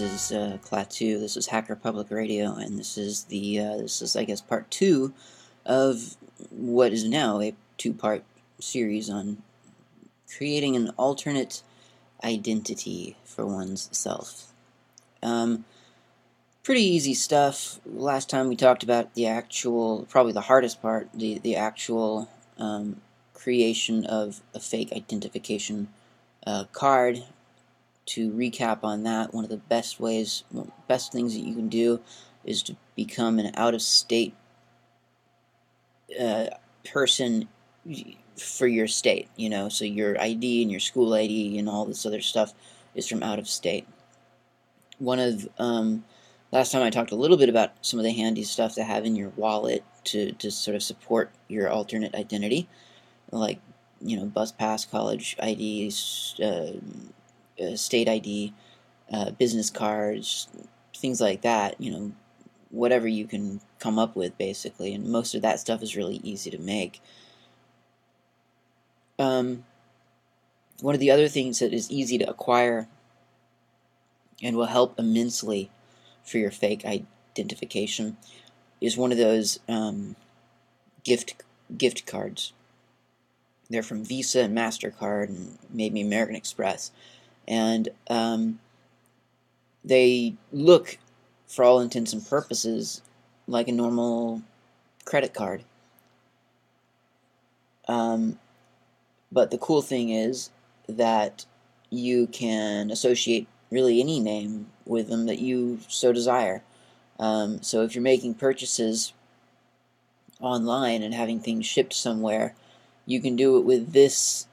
is Klaatu. This is Hacker Public Radio, and this is I guess part 2 of what is now a 2-part series on creating an alternate identity for one's self. Pretty easy stuff. Last time we talked about the actual, probably the hardest part, the actual creation of a fake identification card. To recap on that, one of the best things that you can do is to become an out-of-state person for your state, so your ID and your school ID and all this other stuff is from out of state. Last time I talked a little bit about some of the handy stuff to have in your wallet to sort of support your alternate identity, like, bus pass, college ID, state ID, business cards, things like that, whatever you can come up with, basically, and most of that stuff is really easy to make. One of the other things that is easy to acquire and will help immensely for your fake identification is one of those gift cards. They're from Visa and MasterCard and maybe American Express. And they look, for all intents and purposes, like a normal credit card. But the cool thing is that you can associate really any name with them that you so desire. So if you're making purchases online and having things shipped somewhere, you can do it with this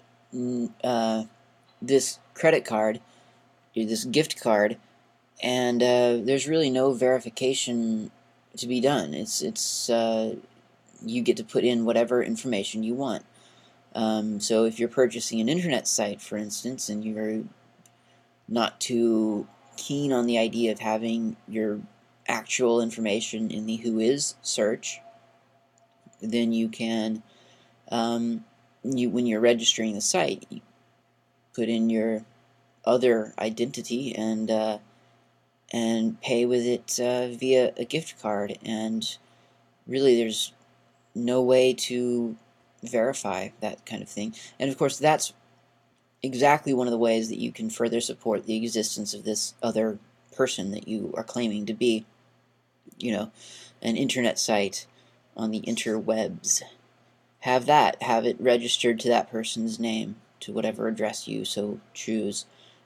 credit card, this gift card, and there's really no verification to be done. It's you get to put in whatever information you want. So if you're purchasing an internet site, for instance, and you're not too keen on the idea of having your actual information in the Whois search, then you can, when you're registering the site, you put in your other identity and pay with it via a gift card, and really there's no way to verify that kind of thing. And of course that's exactly one of the ways that you can further support the existence of this other person that you are claiming to be, an internet site on the interwebs. Have it registered to that person's name, to whatever address you so choose.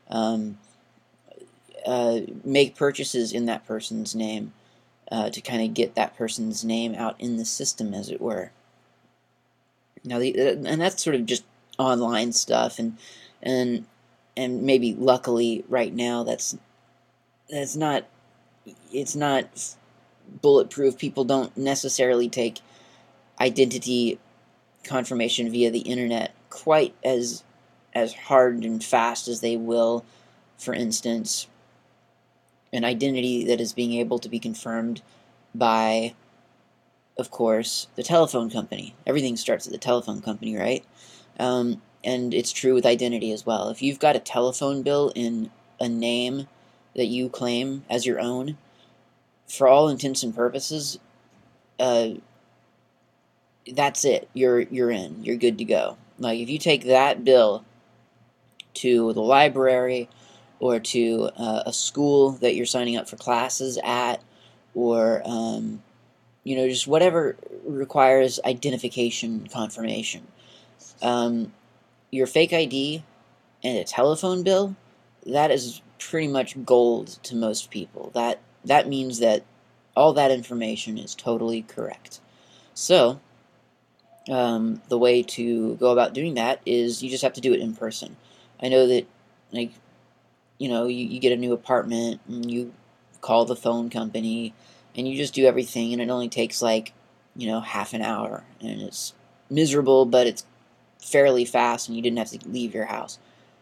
Make purchases in that person's name to kind of get that person's name out in the system, as it were. Now, and that's sort of just online stuff, and maybe luckily right now it's not bulletproof. People don't necessarily take identity confirmation via the internet quite as hard and fast as they will, for instance, an identity that is being able to be confirmed by, of course, the telephone company. Everything starts at the telephone company, right? And it's true with identity as well. If you've got a telephone bill in a name that you claim as your own, for all intents and purposes, that's it. You're in. You're good to go. Like, if you take that bill to the library or to a school that you're signing up for classes at, or just whatever requires identification confirmation, your fake ID and a telephone bill, that is pretty much gold to most people. That means that all that information is totally correct. So the way to go about doing that is you just have to do it in person. I know that, you get a new apartment and you call the phone company and you just do everything, and it only takes half an hour, and it's miserable, but it's fairly fast and you didn't have to leave your house.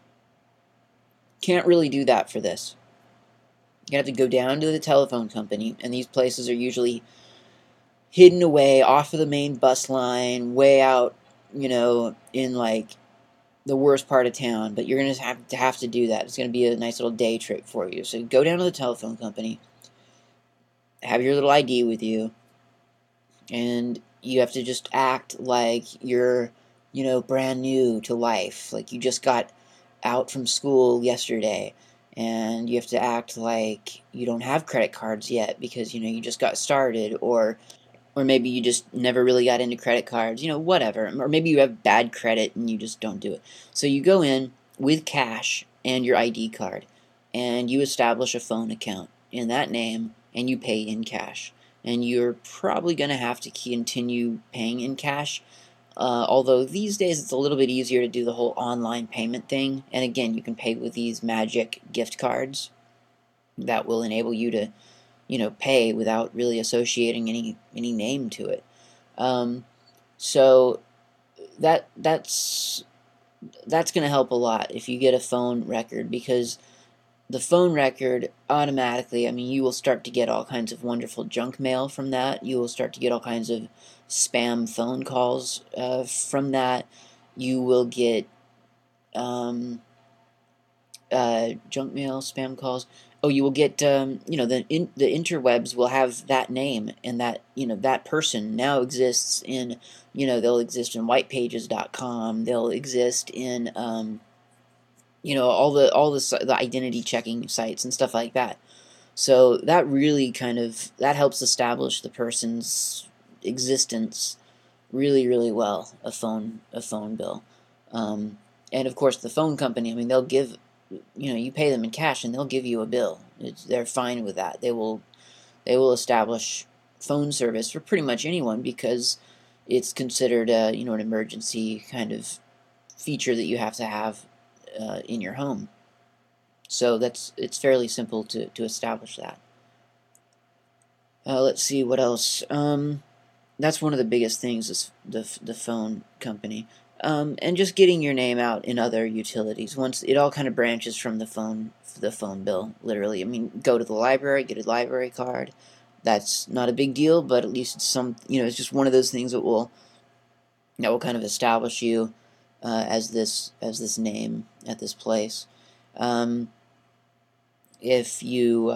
Can't really do that for this. You have to go down to the telephone company, and these places are usually hidden away off of the main bus line, way out, in the worst part of town, but you're going to have to do that. It's going to be a nice little day trip for you. So go down to the telephone company, have your little ID with you, and you have to just act like you're, brand new to life. Like you just got out from school yesterday, and you have to act like you don't have credit cards yet because, you just got started, or maybe you just never really got into credit cards, whatever. Or maybe you have bad credit and you just don't do it. So you go in with cash and your ID card, and you establish a phone account in that name, and you pay in cash. And you're probably going to have to continue paying in cash, although these days it's a little bit easier to do the whole online payment thing. And again, you can pay with these magic gift cards that will enable you to pay without really associating any name to it. So that's going to help a lot if you get a phone record, because the phone record automatically, you will start to get all kinds of wonderful junk mail from that. You will start to get all kinds of spam phone calls from that. You will get junk mail, spam calls. Oh, you will get, the interwebs will have that name, and that, that person now exists in, they'll exist in whitepages.com. They'll exist in, all the identity checking sites and stuff like that. So that really that helps establish the person's existence really, really well. A phone bill, and of course the phone company. They'll give, you pay them in cash and they'll give you a bill. They're fine with that. They will establish phone service for pretty much anyone because it's considered an emergency kind of feature that you have to have in your home. So it's fairly simple to establish that. Let's see what else. That's one of the biggest things is the phone company. And just getting your name out in other utilities. Once it all kind of branches from the phone bill, literally. Go to the library, get a library card. That's not a big deal, but at least it's it's just one of those things that will kind of establish you as this name at this place. If you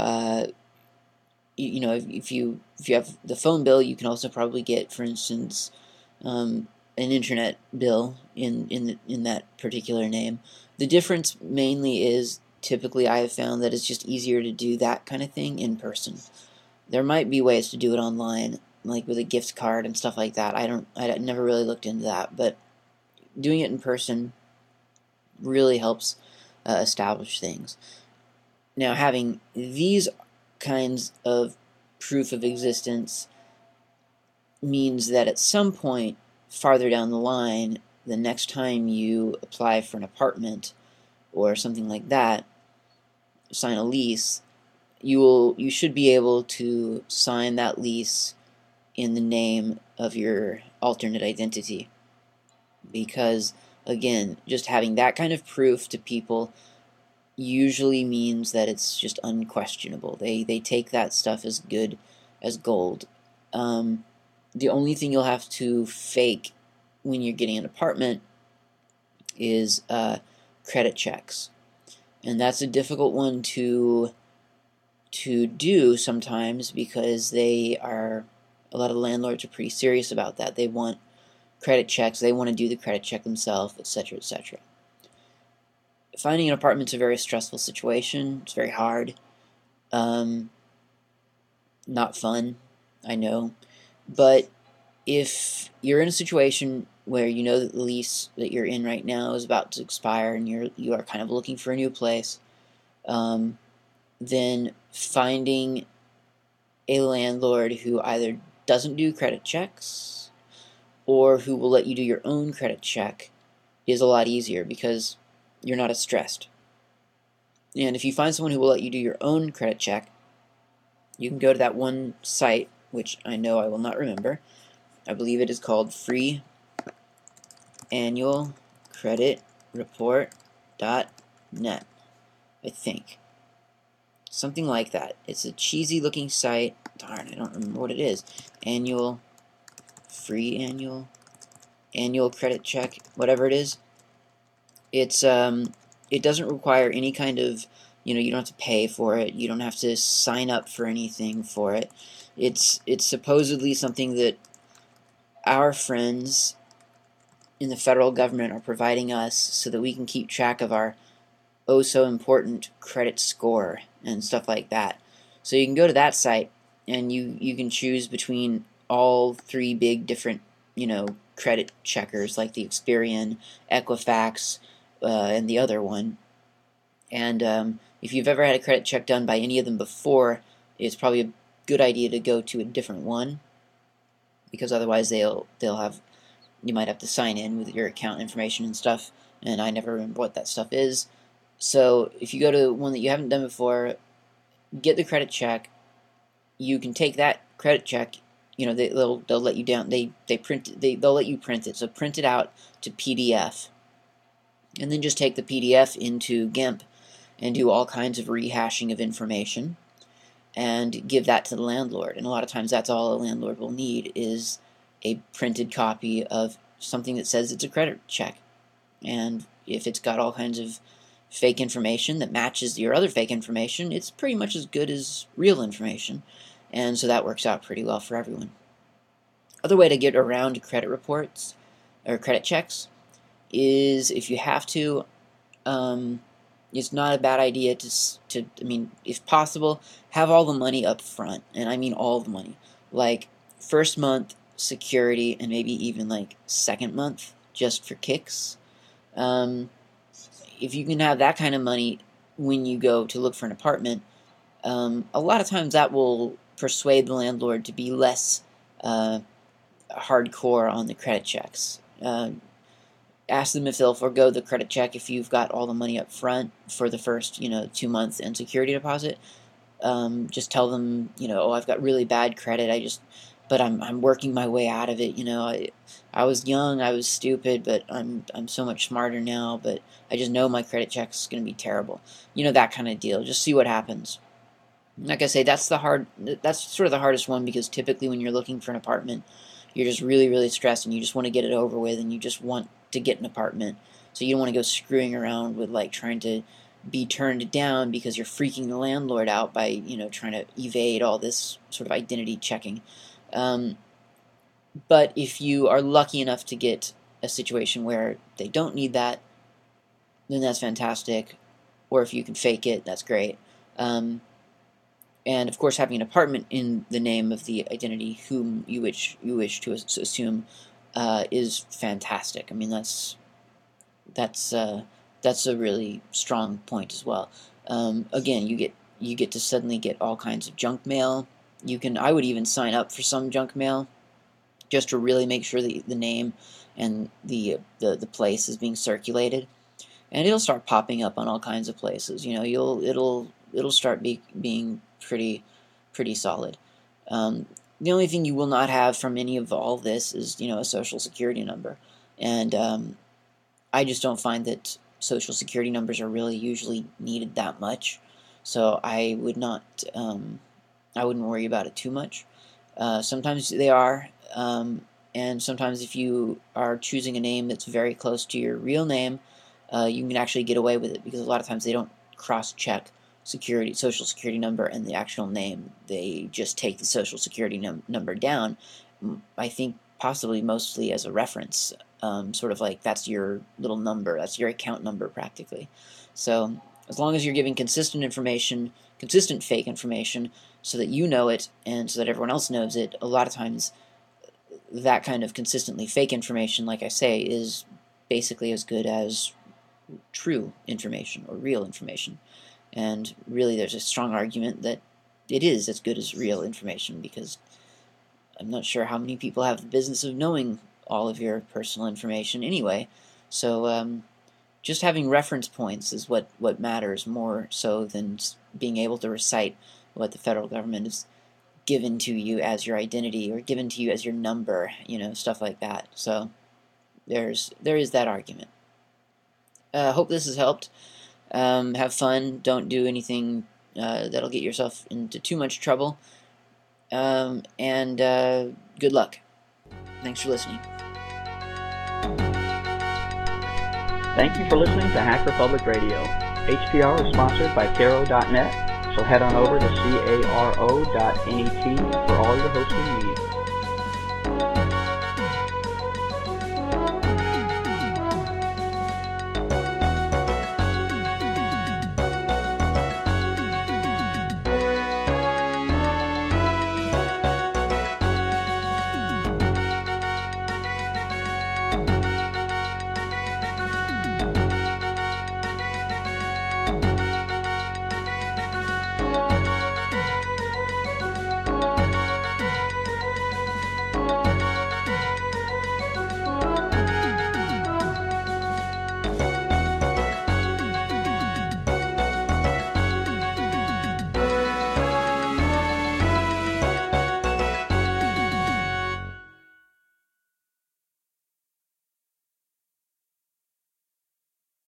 if you have the phone bill, you can also probably get, for instance, an internet bill in that particular name. The difference mainly is typically I have found that it's just easier to do that kind of thing in person. There might be ways to do it online, like with a gift card and stuff like that. I never really looked into that, but doing it in person really helps establish things. Now, having these kinds of proof of existence means that at some point farther down the line, the next time you apply for an apartment or something like that, sign a lease, you should be able to sign that lease in the name of your alternate identity. Because, again, just having that kind of proof to people usually means that it's just unquestionable. They take that stuff as good as gold. The only thing you'll have to fake when you're getting an apartment is credit checks, and that's a difficult one to do sometimes because a lot of landlords are pretty serious about that. They want credit checks. They want to do the credit check themselves, etc., etc. Finding an apartment's a very stressful situation. It's very hard. Not fun, I know. But if you're in a situation where you know that the lease that you're in right now is about to expire and you are kind of looking for a new place, then finding a landlord who either doesn't do credit checks or who will let you do your own credit check is a lot easier because you're not as stressed. And if you find someone who will let you do your own credit check, you can go to that one site, which I know I will not remember. I believe it is called freeannualcreditreport.net, I think. Something like that. It's a cheesy looking site. Darn, I don't remember what it is. Annual credit check, whatever it is. It doesn't require any kind of, you don't have to pay for it. You don't have to sign up for anything for it. It's supposedly something that our friends in the federal government are providing us so that we can keep track of our oh so important credit score and stuff like that. So you can go to that site and you can choose between all three big different, credit checkers like the Experian, Equifax, and the other one. And if you've ever had a credit check done by any of them before, it's probably a good idea to go to a different one, because otherwise you might have to sign in with your account information and stuff, and I never remember what that stuff is. So if you go to one that you haven't done before, get the credit check. You can take that credit check. They'll let you down. They'll let you print it. So print it out to PDF, and then just take the PDF into GIMP and do all kinds of rehashing of information and give that to the landlord. And a lot of times that's all a landlord will need is a printed copy of something that says it's a credit check. And if it's got all kinds of fake information that matches your other fake information, it's pretty much as good as real information. And so that works out pretty well for everyone. Other way to get around credit reports or credit checks is, if you have to, it's not a bad idea if possible, have all the money up front. And I mean all the money. Like first month security and maybe even like second month just for kicks. If you can have that kind of money when you go to look for an apartment, a lot of times that will persuade the landlord to be less hardcore on the credit checks. Ask them if they'll forego the credit check if you've got all the money up front for the first 2 months and security deposit. Just tell them, oh, I've got really bad credit, but I'm working my way out of it. I was young, I was stupid, but I'm so much smarter now, but I just know my credit check's going to be terrible. That kind of deal. Just see what happens. Like I say, that's sort of the hardest one, because typically when you're looking for an apartment, you're just really, really stressed and you just want to get it over with and you just want to get an apartment. So you don't want to go screwing around with trying to be turned down because you're freaking the landlord out by, trying to evade all this sort of identity checking. But if you are lucky enough to get a situation where they don't need that, then that's fantastic. Or if you can fake it, that's great. And of course, having an apartment in the name of the identity whom you wish to assume is fantastic. I mean, that's a really strong point as well. Again, you get to suddenly get all kinds of junk mail. I would even sign up for some junk mail just to really make sure that the name and the place is being circulated, and it'll start popping up on all kinds of places. It'll start being pretty solid. The only thing you will not have from any of all this is a social security number, and I just don't find that social security numbers are really usually needed that much, so I would not I wouldn't worry about it too much. Sometimes they are, and sometimes if you are choosing a name that's very close to your real name, you can actually get away with it, because a lot of times they don't cross-check social security number and the actual name. They just take the social security number down, I think possibly mostly as a reference, sort of like that's your little number, that's your account number practically. So as long as you're giving consistent fake information, so that you know it and so that everyone else knows it, a lot of times that kind of consistently fake information, like I say, is basically as good as true information or real information. And really there's a strong argument that it is as good as real information, because I'm not sure how many people have the business of knowing all of your personal information anyway. So just having reference points is what matters more so than being able to recite what the federal government has given to you as your identity or given to you as your number, stuff like that. So there is that argument. Hope this has helped. Have fun. Don't do anything that'll get yourself into too much trouble. And good luck. Thanks for listening. Thank you for listening to Hacker Public Radio. HPR is sponsored by Caro.net, so head on over to caro.net for all your hosting needs.